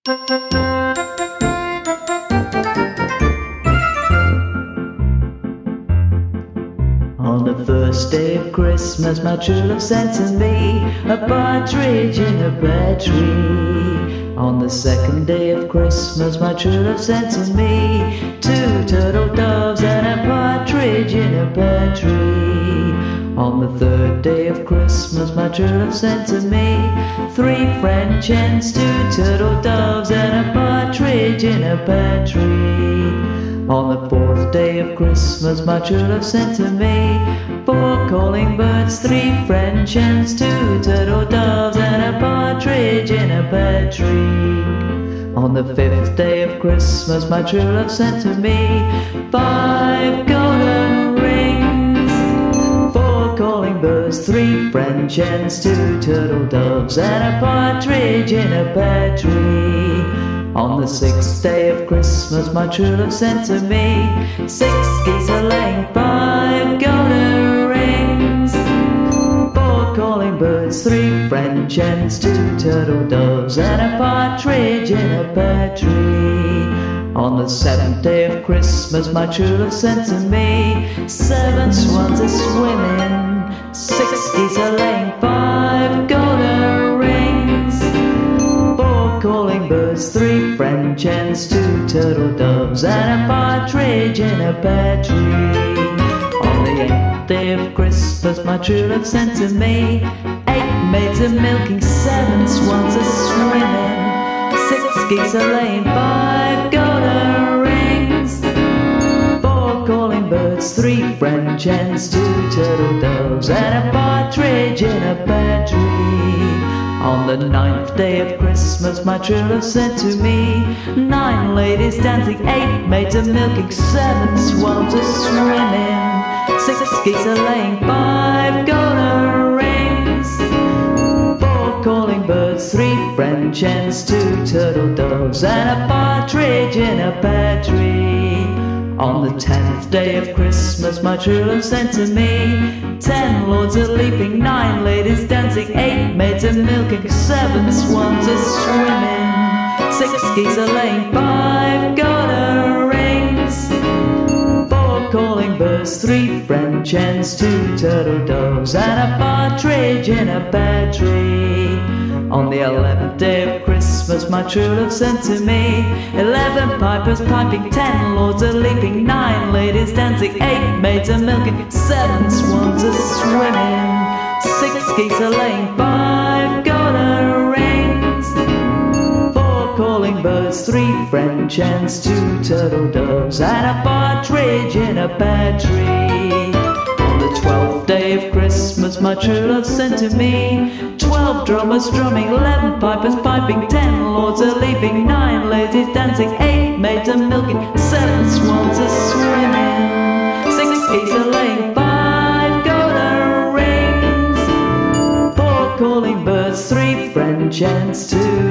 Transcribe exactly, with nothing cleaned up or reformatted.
On the first day of Christmas, my true love sent to me a partridge in a pear tree. On the second day of Christmas, my true love sent to me two turtle doves and a partridge in a pear tree. On the third day of Christmas, my true love sent to me three French hens, two turtle doves and a partridge in a pear tree. On the fourth day of Christmas, my true love sent to me four calling birds, three French hens, two turtle doves and a partridge in a pear tree. On the fifth day of Christmas, my true love sent to me five golden rings, four calling birds, three French hens, two turtle doves and a partridge in a pear tree. On the sixth day of Christmas, my true love sent to me six geese a laying, five golden rings, four calling birds, three French hens, two turtle doves and a partridge in a pear tree. On the seventh day of Christmas, my true love sent to me seven swans a swimming, six geese a laying, five golden rings, four calling birds, three French hens, two turtle doves and a partridge in a pear tree. On the eighth day of Christmas, my true love sent to me eight maids a milking, seven swans a swimming, six geese a laying, five golden rings, four calling birds, three French hens, two turtle doves and a partridge in a pear tree. On the ninth day of Christmas, my true love sent to me nine ladies dancing, eight maids a milking, seven swans a swimming, six geese a laying, five golden rings, four calling birds, three French hens, two turtle doves and a partridge in a pear tree. On the tenth day of Christmas, my true love sent to me ten lords a leaping, nine ladies dancing, eight maids a milking, seven swans a swimming, six geese a laying, five golden rings, four calling birds, three French hens, two turtle doves and a partridge in a pear tree. On the eleventh day of Christmas, my true love sent to me eleven pipers piping, ten lords a leaping, nine ladies dancing, eight maids a milking, seven swans a swimming, six geese a laying, five golden rings, four calling birds, three French hens, two turtle doves and a partridge in a pear tree. On the twelfth day of Christmas, my true love sent to me twelve drummers drumming, eleven pipers piping, ten lords a leaping, nine ladies dancing, eight maids a milking, seven swans a swimming, six geese a laying, five golden rings, four calling birds, three French hens, two